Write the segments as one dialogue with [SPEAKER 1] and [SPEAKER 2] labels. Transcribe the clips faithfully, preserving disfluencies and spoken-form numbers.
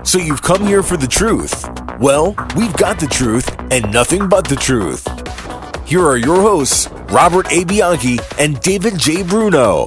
[SPEAKER 1] So you've come here for the truth. Well, we've got the truth and nothing but the truth. Here are your hosts, Robert A. Bianchi and David J. Bruno.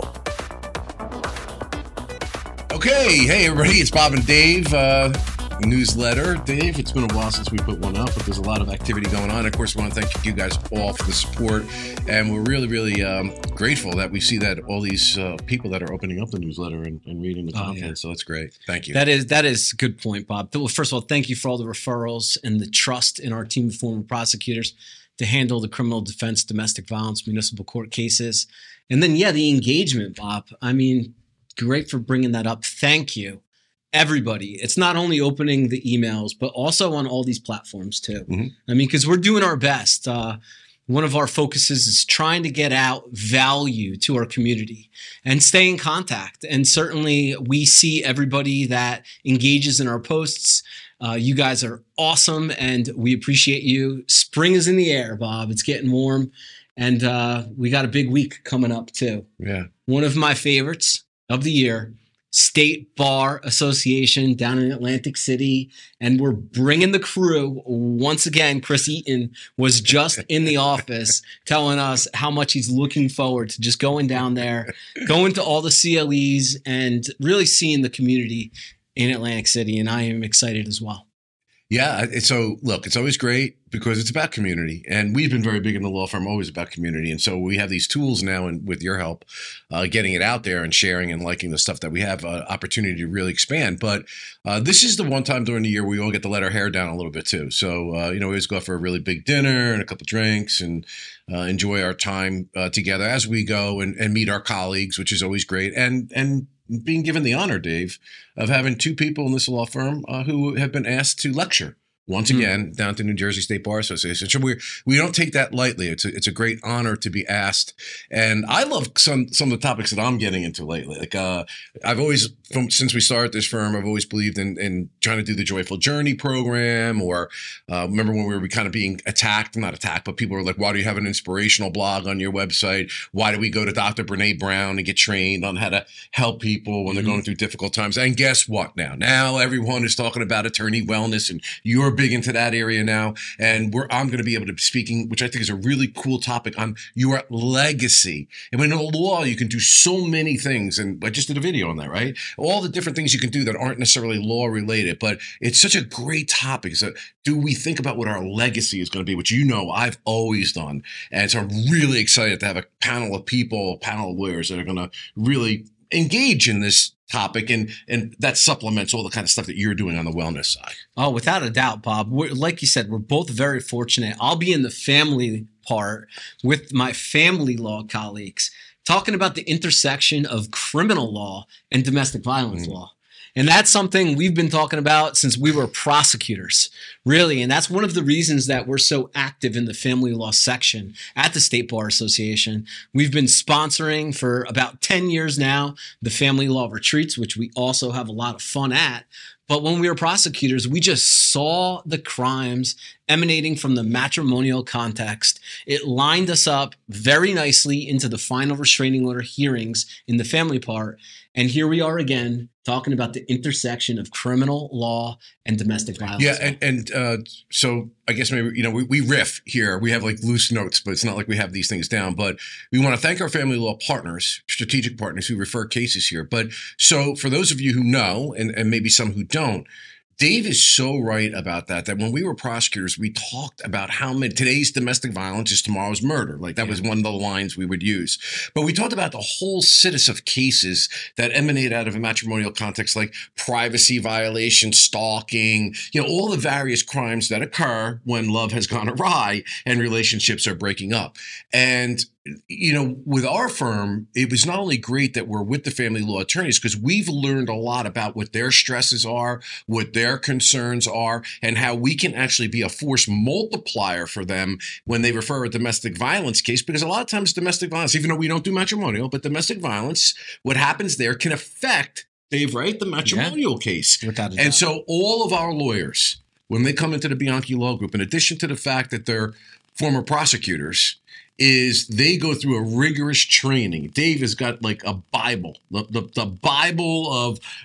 [SPEAKER 2] Okay, hey everybody, it's Bob and Dave. Uh, newsletter. Dave, it's been a while since we put one up, but there's a lot of activity going on. Of course, we want to thank you guys all for the support, and we're really, really um, grateful that we see that all these uh, people that are opening up the newsletter and, and reading the content, oh, yeah. So that's great. Thank you.
[SPEAKER 3] That is that is a good point, Bob. Well, first of all, thank you for all the referrals and the trust in our team of former prosecutors to handle the criminal defense, domestic violence, municipal court cases. And then, yeah, the engagement, Bob. I mean, great for bringing that up. Thank you. Everybody. It's not only opening the emails, but also on all these platforms too. Mm-hmm. I mean, because we're doing our best. Uh, one of our focuses is trying to get out value to our community and stay in contact. And certainly we see everybody that engages in our posts. Uh, you guys are awesome and we appreciate you. Spring is in the air, Bob. It's getting warm. And uh, we got a big week coming up too.
[SPEAKER 2] Yeah.
[SPEAKER 3] One of my favorites of the year, State Bar Association down in Atlantic City. And we're bringing the crew once again. Chris Eaton was just in the office telling us how much he's looking forward to just going down there, going to all the C L Es and really seeing the community in Atlantic City. And I am excited as well.
[SPEAKER 2] Yeah. So look, it's always great because it's about community, and we've been very big in the law firm, always about community. And so we have these tools now, and with your help, uh, getting it out there and sharing and liking the stuff that we have, uh, opportunity to really expand. But uh, this is the one time during the year we all get to let our hair down a little bit too. So, uh, you know, we always go out for a really big dinner and a couple drinks and uh, enjoy our time uh, together as we go and, and meet our colleagues, which is always great. And, and, being given the honor, Dave, of having two people in this law firm uh, who have been asked to lecture once again mm. down to New Jersey State Bar Association. So we we don't take that lightly. It's a, it's a great honor to be asked. And I love some some of the topics that I'm getting into lately. Like uh, I've always, from, since we started this firm, I've always believed in, in trying to do the Joyful Journey program. Or uh, remember when we were kind of being attacked, not attacked, but people were like, why do you have an inspirational blog on your website? Why do we go to Doctor Brene Brown and get trained on how to help people when they're mm-hmm. going through difficult times? And guess what now? Now everyone is talking about attorney wellness, and you're big into that area now, and we're I'm going to be able to be speaking, which I think is a really cool topic, on your legacy. And in the law, you can do so many things, and I just did a video on that, right? All the different things you can do that aren't necessarily law related, but it's such a great topic. So, do we think about what our legacy is going to be, which you know I've always done, and so I'm really excited to have a panel of people, a panel of lawyers that are going to really engage in this topic, and and that supplements all the kind of stuff that you're doing on the wellness side.
[SPEAKER 3] Oh, without a doubt, Bob. We're, like you said, we're both very fortunate. I'll be in the family part with my family law colleagues talking about the intersection of criminal law and domestic violence mm-hmm. law. And that's something we've been talking about since we were prosecutors, really. And that's one of the reasons that we're so active in the family law section at the State Bar Association. We've been sponsoring for about ten years now the family law retreats, which we also have a lot of fun at. But when we were prosecutors, we just saw the crimes emanating from the matrimonial context. It lined us up very nicely into the final restraining order hearings in the family part. And here we are again, talking about the intersection of criminal law and domestic violence.
[SPEAKER 2] Yeah, and, and uh, so I guess maybe, you know, we, we riff here. We have like loose notes, but it's not like we have these things down. But we want to thank our family law partners, strategic partners who refer cases here. But so for those of you who know, and, and maybe some who don't, Dave is so right about that, that when we were prosecutors, we talked about how many, today's domestic violence is tomorrow's murder. Like that yeah. was one of the lines we would use. But we talked about the whole citus of cases that emanate out of a matrimonial context, like privacy violation, stalking, you know, all the various crimes that occur when love has gone awry and relationships are breaking up. And you know, with our firm, it was not only great that we're with the family law attorneys, because we've learned a lot about what their stresses are, what their concerns are, and how we can actually be a force multiplier for them when they refer a domestic violence case. Because a lot of times domestic violence, even though we don't do matrimonial, but domestic violence, what happens there can affect, Dave, right, the matrimonial yeah. case.
[SPEAKER 3] Without a doubt.
[SPEAKER 2] And so all of our lawyers, when they come into the Bianchi Law Group, in addition to the fact that they're former prosecutors, is they go through a rigorous training. Dave has got like a Bible, the, the, the Bible of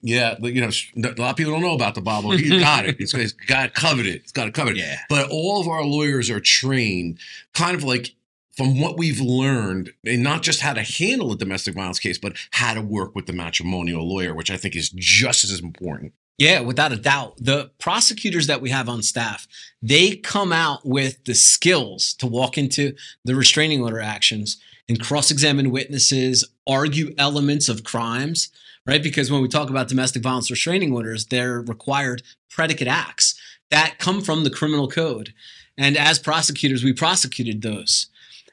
[SPEAKER 2] Yeah, but, you know, a lot of people don't know about the Bible. He's got it. He's, he's got it covered. It. He's got it covered.
[SPEAKER 3] Yeah.
[SPEAKER 2] But all of our lawyers are trained kind of like from what we've learned, and not just how to handle a domestic violence case, but how to work with the matrimonial lawyer, which I think is just as important.
[SPEAKER 3] Yeah, without a doubt. The prosecutors that we have on staff, they come out with the skills to walk into the restraining order actions and cross-examine witnesses, argue elements of crimes, right? Because when we talk about domestic violence restraining orders, they're required predicate acts that come from the criminal code. And as prosecutors, we prosecuted those.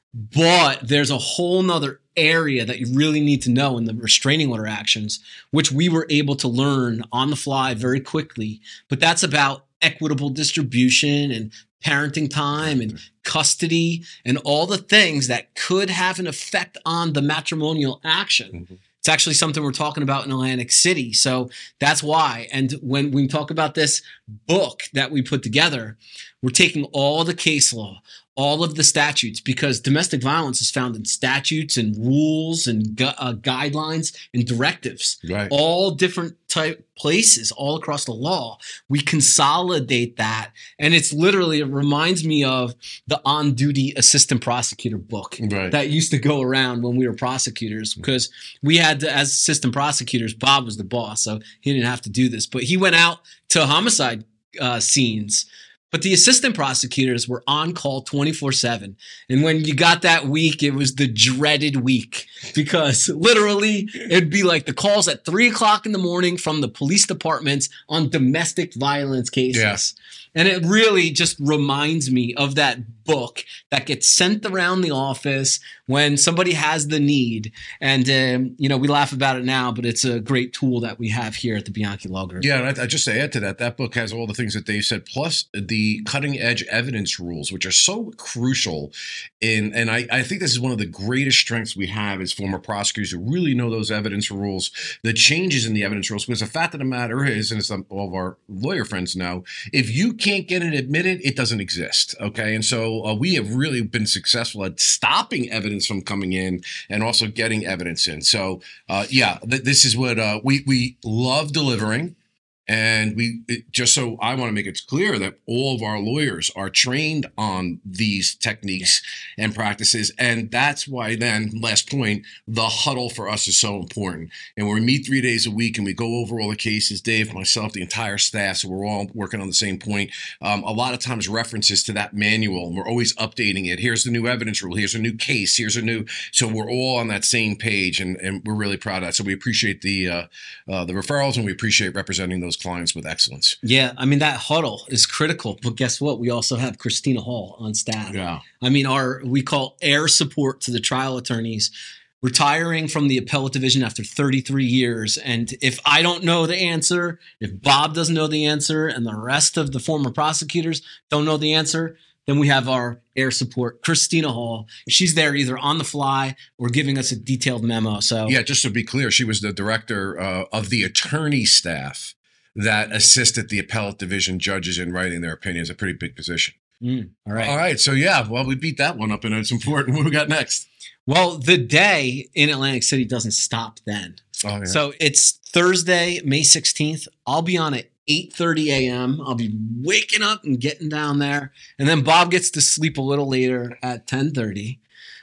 [SPEAKER 3] But there's a whole nother area that you really need to know in the restraining order actions, which we were able to learn on the fly very quickly. But that's about equitable distribution and parenting time and custody and all the things that could have an effect on the matrimonial action. Mm-hmm. It's actually something we're talking about in Atlantic City. So that's why. And when we talk about this book that we put together, we're taking all the case law, all of the statutes, because domestic violence is found in statutes and rules and gu- uh, guidelines and directives,
[SPEAKER 2] right.
[SPEAKER 3] All different type places all across the law. We consolidate that. And it's literally, it reminds me of the on-duty assistant prosecutor book
[SPEAKER 2] right.
[SPEAKER 3] that used to go around when we were prosecutors, because we had to, as assistant prosecutors, Bob was the boss, so he didn't have to do this, but he went out to homicide uh, scenes. But the assistant prosecutors were on call twenty-four seven. And when you got that week, it was the dreaded week, because literally it'd be like the calls at three o'clock in the morning from the police departments on domestic violence cases.
[SPEAKER 2] Yeah.
[SPEAKER 3] And it really just reminds me of that book that gets sent around the office when somebody has the need. And, um, you know, we laugh about it now, but it's a great tool that we have here at the Bianchi Law Group.
[SPEAKER 2] Yeah, and I, I just to add to that, that book has all the things that Dave said, plus the cutting edge evidence rules, which are so crucial. In, and I, I think this is one of the greatest strengths we have as former prosecutors who really know those evidence rules, the changes in the evidence rules, because the fact of the matter is, and as all of our lawyer friends know, if you can't get it admitted, it doesn't exist. Okay. And so uh, we have really been successful at stopping evidence from coming in and also getting evidence in. So uh, yeah, th- this is what uh, we, we love delivering. And we it, just so I want to make it clear that all of our lawyers are trained on these techniques yeah. and practices. And that's why then, last point, the huddle for us is so important. And when we meet three days a week and we go over all the cases, Dave, myself, the entire staff, so we're all working on the same point. Um, a lot of times references to that manual, and we're always updating it. Here's the new evidence rule. Here's a new case. Here's a new. So we're all on that same page, and, and we're really proud of that. So we appreciate the uh, uh, the referrals, and we appreciate representing those clients with excellence.
[SPEAKER 3] Yeah, I mean, that huddle is critical. But guess what? We also have Christina Hall on staff.
[SPEAKER 2] Yeah.
[SPEAKER 3] I mean, our we call air support to the trial attorneys, retiring from the appellate division after thirty-three years. And if I don't know the answer, if Bob doesn't know the answer, and the rest of the former prosecutors don't know the answer, then we have our air support, Christina Hall. She's there either on the fly or giving us a detailed memo. So
[SPEAKER 2] yeah, just to be clear, she was the director uh, of the attorney staff that assisted the appellate division judges in writing their opinions. A pretty big position.
[SPEAKER 3] Mm, all right.
[SPEAKER 2] All right. So yeah, well, we beat that one up, and it's important. What we got next?
[SPEAKER 3] Well, the day in Atlantic City doesn't stop then.
[SPEAKER 2] Oh, yeah.
[SPEAKER 3] So it's Thursday, May sixteenth. I'll be on at eight thirty a.m. I'll be waking up and getting down there. And then Bob gets to sleep a little later at ten thirty.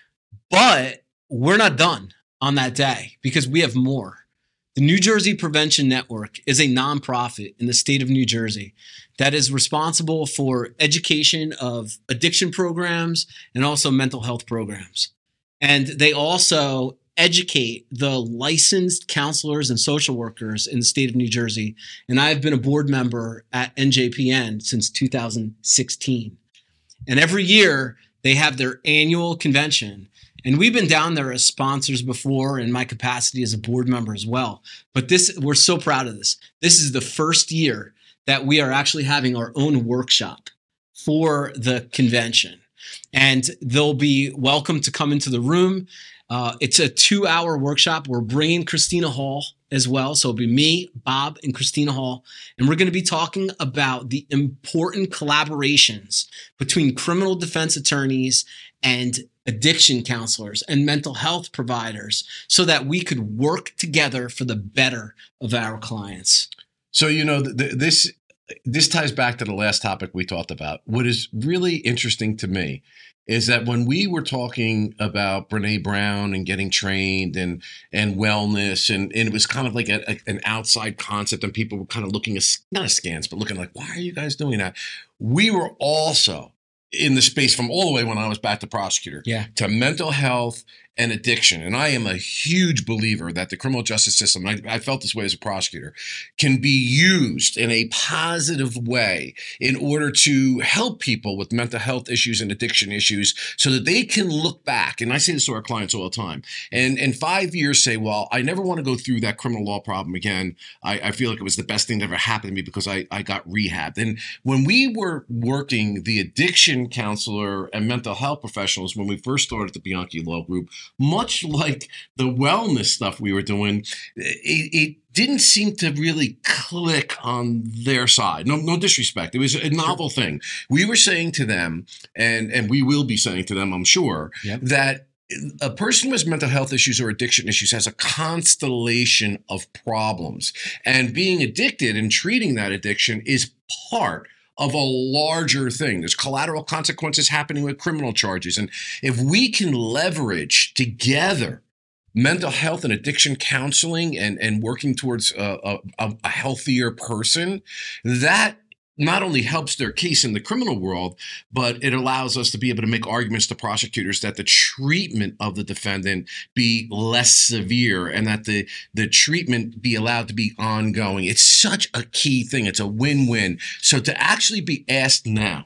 [SPEAKER 3] But we're not done on that day, because we have more. The New Jersey Prevention Network is a nonprofit in the state of New Jersey that is responsible for education of addiction programs and also mental health programs. And they also educate the licensed counselors and social workers in the state of New Jersey. And I've been a board member at N J P N since two thousand sixteen. And every year they have their annual convention. And we've been down there as sponsors before in my capacity as a board member as well. But this, we're so proud of this. This is the first year that we are actually having our own workshop for the convention. And they'll be welcome to come into the room. Uh, it's a two-hour workshop. We're bringing Christina Hall as well. So it'll be me, Bob, and Christina Hall. And we're going to be talking about the important collaborations between criminal defense attorneys and addiction counselors, and mental health providers so that we could work together for the better of our clients.
[SPEAKER 2] So, you know, th- th- this this ties back to the last topic we talked about. What is really interesting to me is that when we were talking about Brene Brown and getting trained and and wellness, and, and it was kind of like a, a, an outside concept, and people were kind of looking, as, not askance, but looking like, why are you guys doing that? We were also in the space from all the way when I was back to prosecutor
[SPEAKER 3] yeah.
[SPEAKER 2] to mental health and addiction. And I am a huge believer that the criminal justice system, I, I felt this way as a prosecutor, can be used in a positive way in order to help people with mental health issues and addiction issues so that they can look back. And I say this to our clients all the time. And in five years say, well, I never want to go through that criminal law problem again. I, I feel like it was the best thing that ever happened to me because I, I got rehabbed. And when we were working the addiction counselor and mental health professionals, when we first started the Bianchi Law Group, much like the wellness stuff we were doing, it, it didn't seem to really click on their side. No, no disrespect. It was a novel sure. thing. We were saying to them, and, and we will be saying to them, I'm sure, yep. that a person with mental health issues or addiction issues has a constellation of problems. And being addicted and treating that addiction is part of a larger thing. There's collateral consequences happening with criminal charges. And if we can leverage together mental health and addiction counseling and, and working towards a, a, a healthier person, that not only helps their case in the criminal world, but it allows us to be able to make arguments to prosecutors that the treatment of the defendant be less severe and that the, the treatment be allowed to be ongoing. It's such a key thing. It's a win-win. So to actually be asked now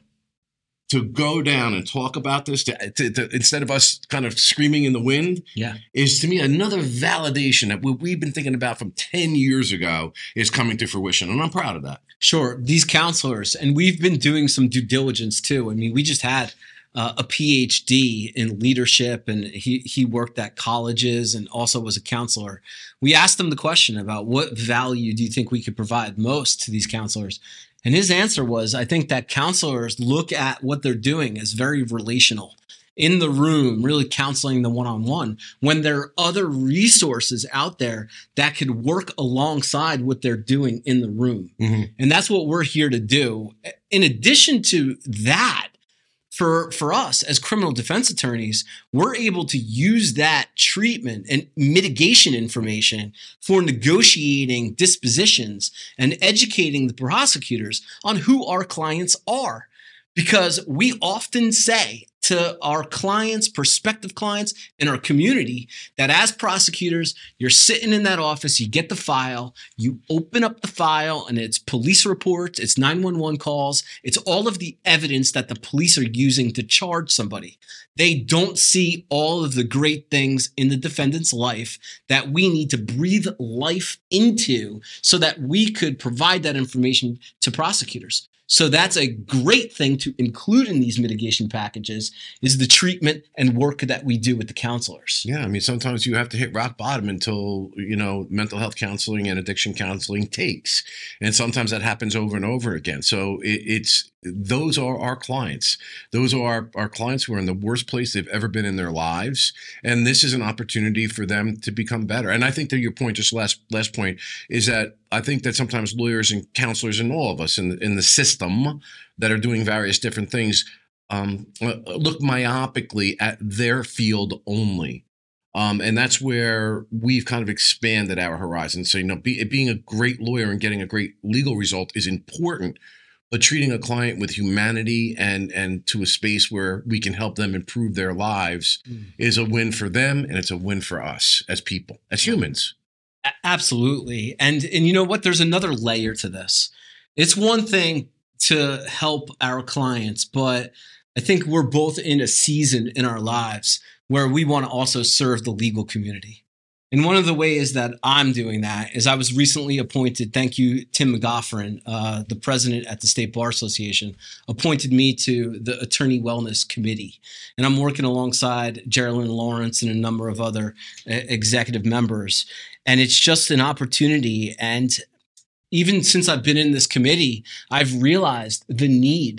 [SPEAKER 2] to go down and talk about this, to, to, to, instead of us kind of screaming in the wind,
[SPEAKER 3] yeah.
[SPEAKER 2] is to me another validation that what we've been thinking about from ten years ago is coming to fruition. And I'm proud of that.
[SPEAKER 3] Sure. These counselors, and we've been doing some due diligence too. I mean, we just had uh, a P H D in leadership, and he, he worked at colleges and also was a counselor. We asked him the question about what value do you think we could provide most to these counselors? And his answer was, I think that counselors look at what they're doing as very relational, in the room, really counseling the one-on-one, when there are other resources out there that could work alongside what they're doing in the room. Mm-hmm. And that's what we're here to do. In addition to that, For, for us as criminal defense attorneys, we're able to use that treatment and mitigation information for negotiating dispositions and educating the prosecutors on who our clients are. Because we often say to our clients, prospective clients, and our community that as prosecutors, you're sitting in that office, you get the file, you open up the file, and it's police reports, it's nine one one calls, it's all of the evidence that the police are using to charge somebody. They don't see all of the great things in the defendant's life that we need to breathe life into so that we could provide that information to prosecutors. So that's a great thing to include in these mitigation packages is the treatment and work that we do with the counselors.
[SPEAKER 2] Yeah, I mean, sometimes you have to hit rock bottom until, you know, mental health counseling and addiction counseling takes. And sometimes that happens over and over again. So it, it's those are our clients. Those are our, our clients who are in the worst place they've ever been in their lives. And this is an opportunity for them to become better. And I think that your point, just last last point, is that I think that sometimes lawyers and counselors and all of us in, in the system that are doing various different things um, look myopically at their field only. Um, and that's where we've kind of expanded our horizons. So, you know, be, being a great lawyer and getting a great legal result is important, but treating a client with humanity and and to a space where we can help them improve their lives mm. is a win for them, and it's a win for us as people, as humans.
[SPEAKER 3] Absolutely. And and you know what? There's another layer to this. It's one thing to help our clients, but I think we're both in a season in our lives where we want to also serve the legal community. And one of the ways that I'm doing that is I was recently appointed, thank you, Tim McGoffrin, uh, the president at the State Bar Association, appointed me to the Attorney Wellness Committee. And I'm working alongside Geraldine Lawrence and a number of other uh, executive members. And it's just an opportunity. And even since I've been in this committee, I've realized the need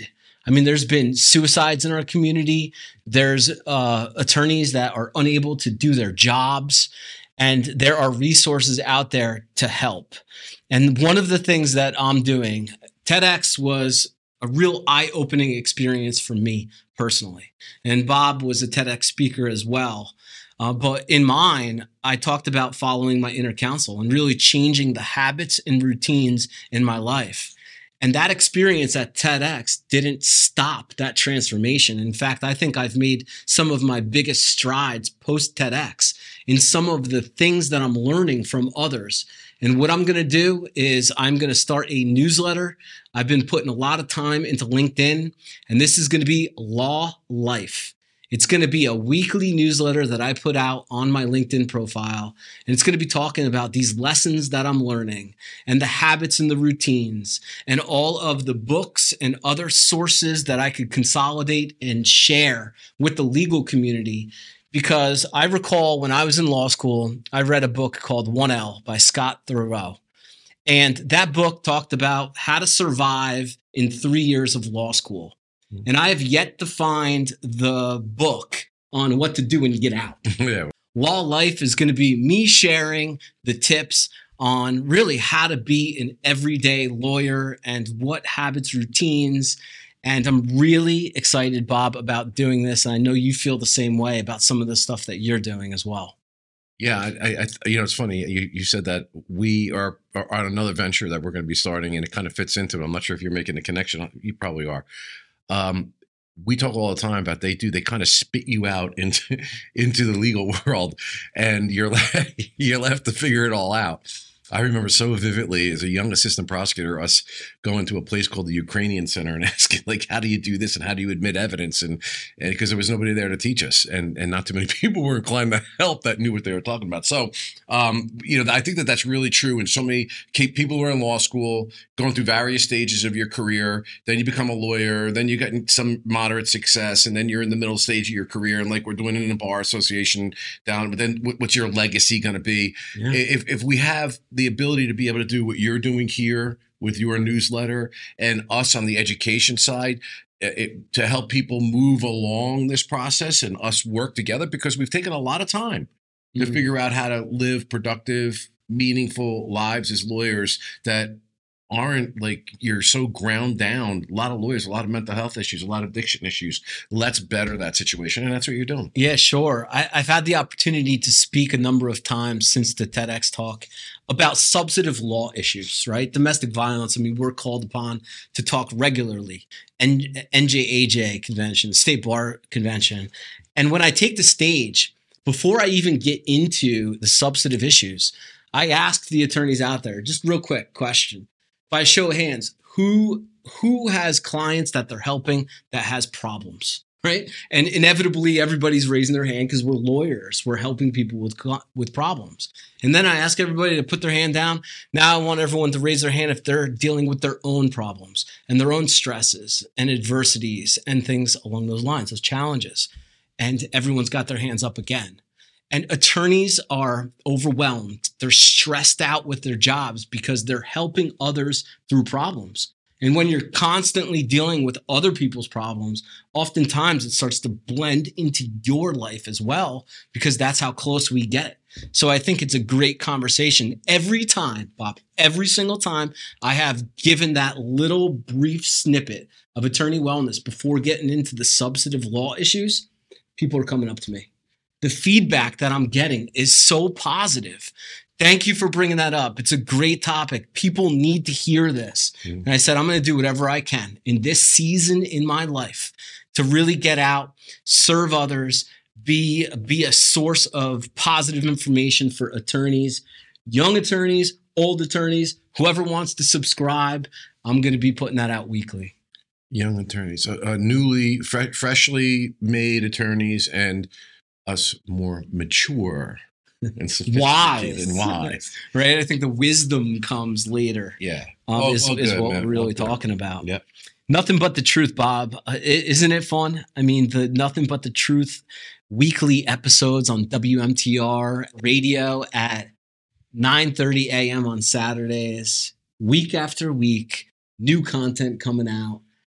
[SPEAKER 3] I mean, there's been suicides in our community. There's uh, attorneys that are unable to do their jobs. And there are resources out there to help. And one of the things that I'm doing, TEDx was a real eye-opening experience for me personally. And Bob was a TEDx speaker as well. Uh, but in mine, I talked about following my inner counsel and really changing the habits and routines in my life. And that experience at TEDx didn't stop that transformation. In fact, I think I've made some of my biggest strides post TEDx in some of the things that I'm learning from others. And what I'm going to do is I'm going to start a newsletter. I've been putting a lot of time into LinkedIn, and this is going to be Law Life. It's going to be a weekly newsletter that I put out on my LinkedIn profile. And it's going to be talking about these lessons that I'm learning and the habits and the routines and all of the books and other sources that I could consolidate and share with the legal community. Because I recall when I was in law school, I read a book called one L by Scott Thurow. And that book talked about how to survive in three years of law school. And I have yet to find the book on what to do when you get out.
[SPEAKER 2] Yeah.
[SPEAKER 3] Law Life is going to be me sharing the tips on really how to be an everyday lawyer and what habits, routines. And I'm really excited, Bob, about doing this. And I know you feel the same way about some of the stuff that you're doing as well.
[SPEAKER 2] Yeah, I, I, you know, it's funny. You, you said that we are, are on another venture that we're going to be starting, and it kind of fits into it. I'm not sure if you're making the connection. You probably are. Um, we talk all the time about they do, they kind of spit you out into, into the legal world, and you're left, you're left to figure it all out. I remember so vividly as a young assistant prosecutor, us going to a place called the Ukrainian Center and asking, like, how do you do this and how do you admit evidence? And because there was nobody there to teach us, and and not too many people were inclined to help that knew what they were talking about. So, um, you know, I think that that's really true. And so many people who are in law school, going through various stages of your career, then you become a lawyer, then you get some moderate success, and then you're in the middle stage of your career. And like we're doing it in a bar association down, but then what's your legacy going to be? Yeah. If if we have the ability to be able to do what you're doing here with your newsletter and us on the education side, it, to help people move along this process and us work together, because we've taken a lot of time to mm-hmm. figure out how to live productive, meaningful lives as lawyers that aren't like you're so ground down. A lot of lawyers, a lot of mental health issues, a lot of addiction issues. Let's better that situation. And that's what you're doing.
[SPEAKER 3] Yeah, sure. I, I've had the opportunity to speak a number of times since the TEDx talk about substantive law issues, right? Domestic violence. I mean, we're called upon to talk regularly. And N J A J convention, the State Bar Convention. And when I take the stage, before I even get into the substantive issues, I ask the attorneys out there, just real quick question. By show of hands, who who has clients that they're helping that has problems, right? And inevitably, everybody's raising their hand because we're lawyers. We're helping people with with problems. And then I ask everybody to put their hand down. Now I want everyone to raise their hand if they're dealing with their own problems and their own stresses and adversities and things along those lines, those challenges. And everyone's got their hands up again. And attorneys are overwhelmed. They're stressed out with their jobs because they're helping others through problems. And when you're constantly dealing with other people's problems, oftentimes it starts to blend into your life as well, because that's how close we get. So I think it's a great conversation. Every time, Bob, every single time I have given that little brief snippet of attorney wellness before getting into the substantive law issues, people are coming up to me. The feedback that I'm getting is so positive. Thank you for bringing that up. It's a great topic. People need to hear this. Mm. And I said, I'm going to do whatever I can in this season in my life to really get out, serve others, be, be a source of positive information for attorneys, young attorneys, old attorneys, whoever wants to subscribe. I'm going to be putting that out weekly.
[SPEAKER 2] Young attorneys, uh, uh, newly, fre- freshly made attorneys, and us more mature and sophisticated
[SPEAKER 3] wise.
[SPEAKER 2] and wise.
[SPEAKER 3] Right? I think the wisdom comes later.
[SPEAKER 2] Yeah.
[SPEAKER 3] Um,
[SPEAKER 2] oh,
[SPEAKER 3] is,
[SPEAKER 2] oh,
[SPEAKER 3] is
[SPEAKER 2] good,
[SPEAKER 3] what
[SPEAKER 2] man.
[SPEAKER 3] we're really
[SPEAKER 2] oh,
[SPEAKER 3] talking about.
[SPEAKER 2] Yep.
[SPEAKER 3] Nothing But the Truth, Bob. Uh, isn't it fun? I mean, the Nothing But the Truth weekly episodes on W M T R radio at nine thirty a.m. on Saturdays, week after week, new content coming out.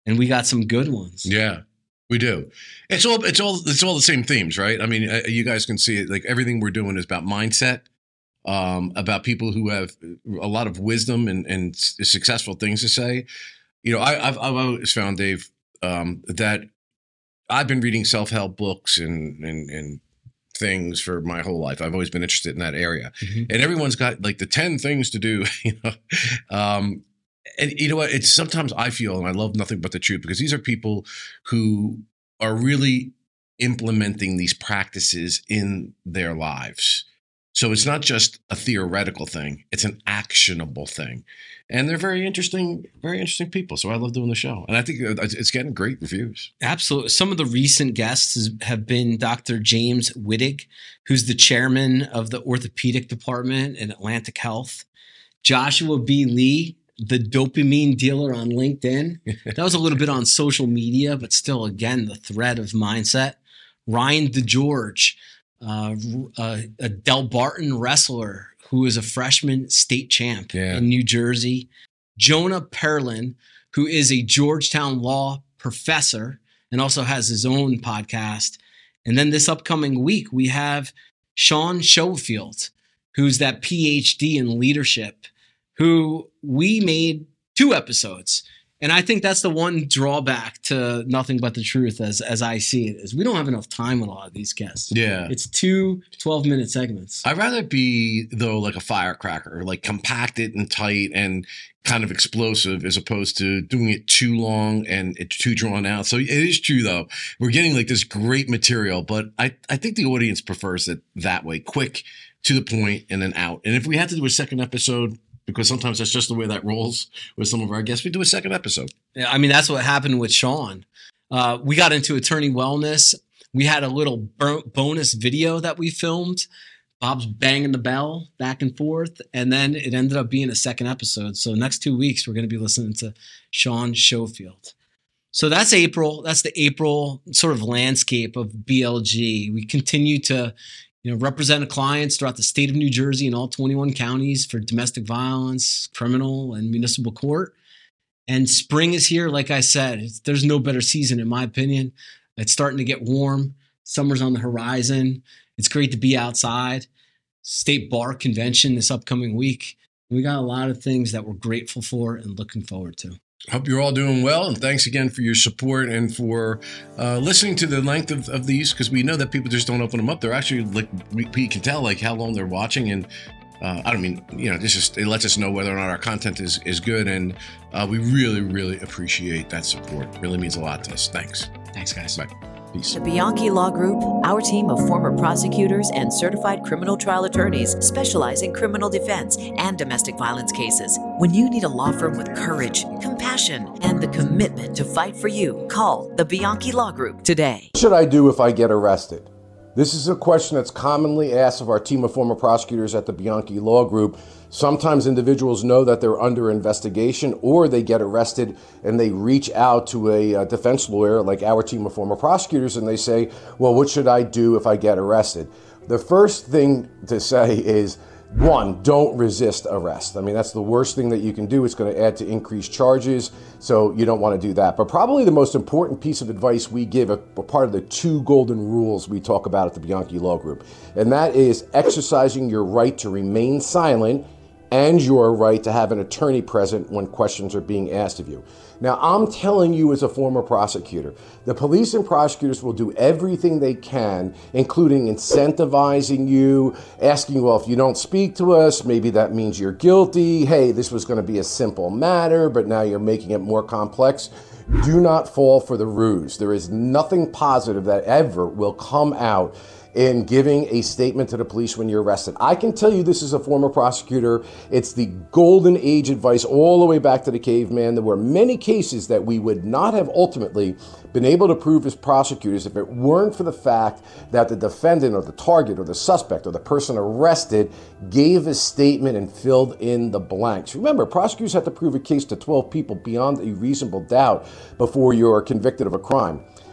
[SPEAKER 3] and we got some good ones.
[SPEAKER 2] Yeah, we do. It's all it's all it's all the same themes, right? I mean, uh, you guys can see it. Like everything we're doing is about mindset, um, about people who have a lot of wisdom and and s- successful things to say. You know, I, I've I've always found, Dave, um, that I've been reading self-help books and and and things for my whole life. I've always been interested in that area,
[SPEAKER 3] Mhm.
[SPEAKER 2] and everyone's got like the ten things to do. You know, um, and you know what? It's sometimes I feel, and I love Nothing But the Truth, because these are people who are really implementing these practices in their lives. So it's not just a theoretical thing; it's an actionable thing, and they're very interesting, very interesting people. So I love doing the show, and I think it's it's getting great reviews.
[SPEAKER 3] Absolutely. Some of the recent guests is- have been Doctor James Wittig, who's the chairman of the orthopedic department in Atlantic Health. Joshua B. Lee, the dopamine dealer on LinkedIn. That was a little bit on social media, but still, again, the thread of mindset. Ryan DeGeorge, uh, uh, a Del Barton wrestler who is a freshman state champ
[SPEAKER 2] Yeah.
[SPEAKER 3] in New Jersey. Jonah Perlin, who is a Georgetown law professor and also has his own podcast. And then this upcoming week, we have Sean Schofield, who's that P H D in leadership, who we made two episodes. And I think that's the one drawback to Nothing But the Truth, as as I see it, is we don't have enough time with a lot of these guests.
[SPEAKER 2] Yeah.
[SPEAKER 3] It's two twelve-minute segments.
[SPEAKER 2] I'd rather be, though, like a firecracker, like compacted and tight and kind of explosive, as opposed to doing it too long and it's too drawn out. So it is true, though. We're getting like this great material, but I, I think the audience prefers it that way, quick, to the point, and then out. And if we had to do a second episode, because sometimes that's just the way that rolls with some of our guests, we do a second episode.
[SPEAKER 3] Yeah, I mean, that's what happened with Sean. Uh, we got into attorney wellness. We had a little bur- bonus video that we filmed. Bob's banging the bell back and forth. And then it ended up being a second episode. So next two weeks, we're going to be listening to Sean Schofield. So that's April. That's the April sort of landscape of B L G. We continue to you know, represent clients throughout the state of New Jersey and all twenty-one counties for domestic violence, criminal, and municipal court. And spring is here. Like I said, it's, there's no better season, in my opinion. It's starting to get warm. Summer's on the horizon. It's great to be outside. State Bar Convention this upcoming week. We got a lot of things that we're grateful for and looking forward to.
[SPEAKER 2] Hope you're all doing well, and thanks again for your support and for uh, listening to the length of, of these, because we know that people just don't open them up. They're actually, like, we, we can tell like how long they're watching, and uh, I don't mean, you know, this just, it lets us know whether or not our content is, is good, and uh, we really, really appreciate that support. It really means a lot to us. Thanks.
[SPEAKER 3] Thanks, guys.
[SPEAKER 2] Bye. Peace.
[SPEAKER 4] The Bianchi Law Group, our team of former prosecutors and certified criminal trial attorneys specialize in criminal defense and domestic violence cases. When you need a law firm with courage, compassion, and the commitment to fight for you, call the Bianchi Law Group today.
[SPEAKER 5] What should I do if I get arrested? This is a question that's commonly asked of our team of former prosecutors at the Bianchi Law Group. Sometimes individuals know that they're under investigation, or they get arrested and they reach out to a uh, defense lawyer like our team of former prosecutors and they say, well, what should I do if I get arrested? The first thing to say is, one, don't resist arrest. I mean, that's the worst thing that you can do. It's going to add to increased charges, so you don't want to do that. But probably the most important piece of advice we give, a, a part of the two golden rules we talk about at the Bianchi Law Group, and that is exercising your right to remain silent and your right to have an attorney present when questions are being asked of you. Now, I'm telling you as a former prosecutor, the police and prosecutors will do everything they can, including incentivizing you, asking, well, if you don't speak to us, maybe that means you're guilty. Hey, this was going to be a simple matter, but now you're making it more complex. Do not fall for the ruse. There is nothing positive that ever will come out in giving a statement to the police when you're arrested. I can tell you this as a former prosecutor, it's the golden age advice all the way back to the caveman. There were many cases that we would not have ultimately been able to prove as prosecutors if it weren't for the fact that the defendant or the target or the suspect or the person arrested gave a statement and filled in the blanks. Remember, prosecutors have to prove a case to twelve people beyond a reasonable doubt before you're convicted of a crime.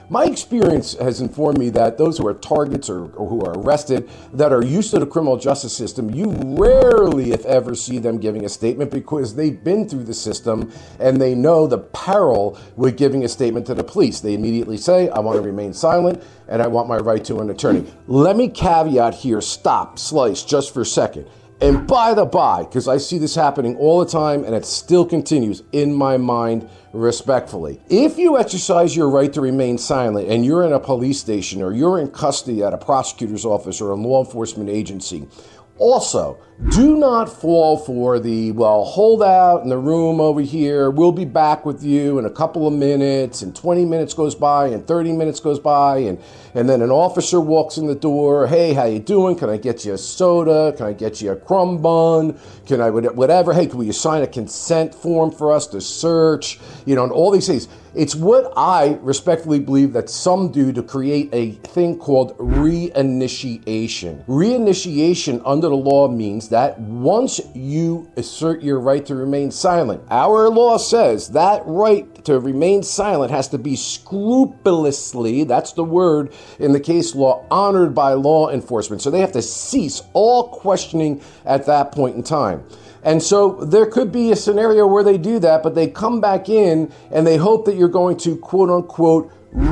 [SPEAKER 5] My experience has informed me that those who are targets or, or who are arrested that are used to the criminal justice system, you rarely, if ever, see them giving a statement because they've been through the system and they know the peril with giving a statement to the police. They immediately say, I want to remain silent and I want my right to an attorney. Let me caveat here, stop, slice, just for a second. And by the by, because I see this happening all the time and it still continues in my mind, respectfully. If you exercise your right to remain silent and you're in a police station or you're in custody at a prosecutor's office or a law enforcement agency, also, do not fall for the, well, hold out in the room over here. We'll be back with you in a couple of minutes, and twenty minutes goes by, and thirty minutes goes by, and, and then an officer walks in the door. Hey, how you doing? Can I get you a soda? Can I get you a crumb bun? Can I, whatever. Hey, will you sign a consent form for us to search? You know, and all these things. It's what I respectfully believe that some do to create a thing called reinitiation. Reinitiation under the law means that once you assert your right to remain silent, our law says that right to remain silent has to be scrupulously, that's the word in the case law, honored by law enforcement. So they have to cease all questioning at that point in time. And so there could be a scenario where they do that, but they come back in and they hope that you're going to, quote unquote,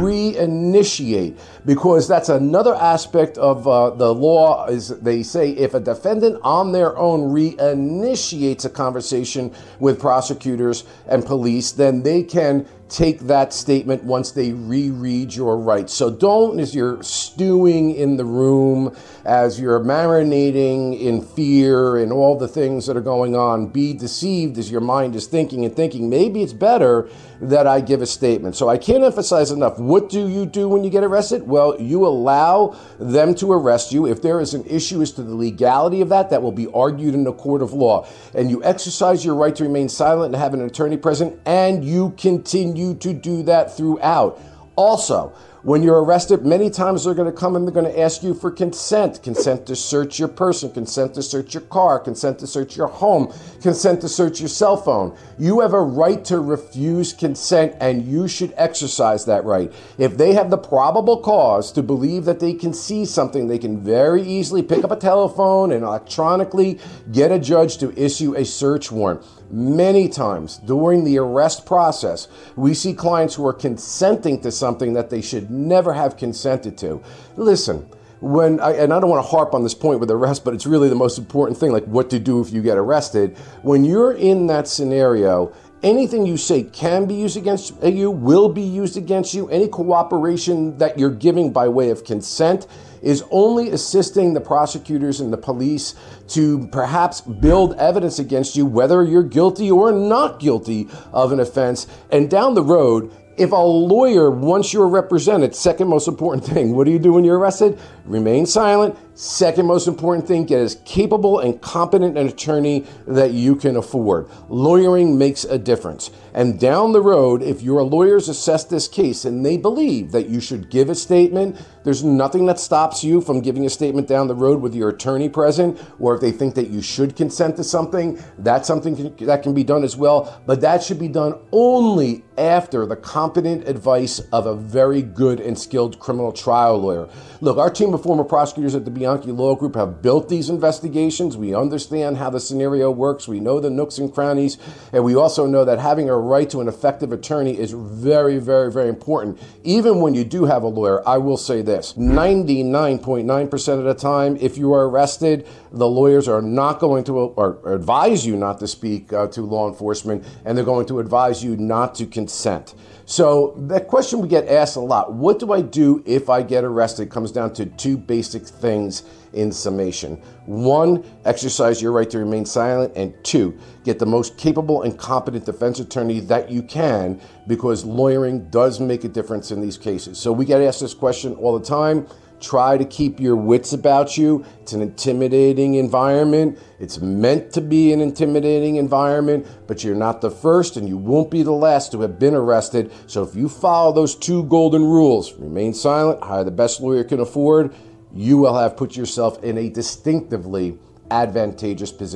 [SPEAKER 5] reinitiate, because that's another aspect of uh, the law. Is they say if a defendant on their own reinitiates a conversation with prosecutors and police, then they can take that statement once they reread your rights. So don't, as you're stewing in the room, as you're marinating in fear and all the things that are going on, be deceived as your mind is thinking and thinking, maybe it's better that I give a statement. So I can't emphasize enough. What do you do when you get arrested? Well, you allow them to arrest you. If there is an issue as to the legality of that, that will be argued in the court of law. And you exercise your right to remain silent and have an attorney present, and you continue to do that throughout. Also, when you're arrested, many times they're going to come and they're going to ask you for consent. Consent to search your person, consent to search your car, consent to search your home, consent to search your cell phone. You have a right to refuse consent, and you should exercise that right. If they have the probable cause to believe that they can see something, they can very easily pick up a telephone and electronically get a judge to issue a search warrant. Many times during the arrest process, we see clients who are consenting to something that they should never have consented to. Listen, when I, and I don't want to harp on this point with arrest, but it's really the most important thing, like what to do if you get arrested. When you're in that scenario, anything you say can be used against you, will be used against you. Any cooperation that you're giving by way of consent is only assisting the prosecutors and the police to perhaps build evidence against you, whether you're guilty or not guilty of an offense. And down the road, if a lawyer, once you're represented, second most important thing, what do you do when you're arrested? Remain silent. Second most important thing, get as capable and competent an attorney that you can afford. Lawyering makes a difference. And down the road, if your lawyers assess this case and they believe that you should give a statement, there's nothing that stops you from giving a statement down the road with your attorney present, or if they think that you should consent to something, that's something that can be done as well. But that should be done only after the competent advice of a very good and skilled criminal trial lawyer. Look, our team of former prosecutors at the Bianchi Law Group have built these investigations. We understand how the scenario works. We know the nooks and crannies. And we also know that having a right to an effective attorney is very, very, very important. Even when you do have a lawyer, I will say this, ninety-nine point nine percent of the time, if you are arrested, the lawyers are not going to, or advise you not to speak uh, to law enforcement, and they're going to advise you not to consent. So that question we get asked a lot, what do I do if I get arrested, comes down to two basic things in summation. One, exercise your right to remain silent, and two, get the most capable and competent defense attorney that you can, because lawyering does make a difference in these cases. So we get asked this question all the time. Try to keep your wits about you. It's an intimidating environment. It's meant to be an intimidating environment, but you're not the first and you won't be the last to have been arrested. So if you follow those two golden rules, remain silent, hire the best lawyer you can afford, you will have put yourself in a distinctively advantageous position.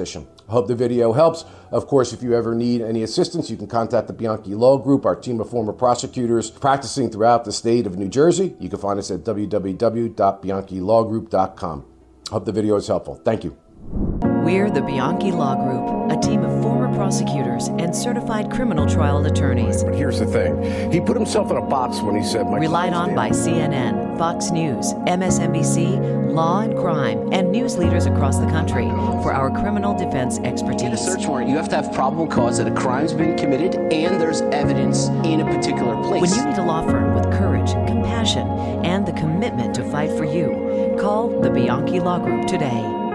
[SPEAKER 5] I hope the video helps. Of course, if you ever need any assistance, you can contact the Bianchi Law Group, our team of former prosecutors practicing throughout the state of New Jersey. You can find us at w w w dot bianchi law group dot com. I hope the video is helpful. Thank you.
[SPEAKER 4] We're the Bianchi Law Group, a team of former prosecutors and certified criminal trial attorneys.
[SPEAKER 5] But here's the thing. He put himself in a box when he said... My
[SPEAKER 4] Relied on by C N N, Fox News, M S N B C, Law and Crime, and news leaders across the country for our criminal defense expertise.
[SPEAKER 6] In a search warrant, you have to have probable cause that a crime's been committed and there's evidence in a particular place.
[SPEAKER 4] When you need a law firm with courage, compassion, and the commitment to fight for you, call the Bianchi Law Group today.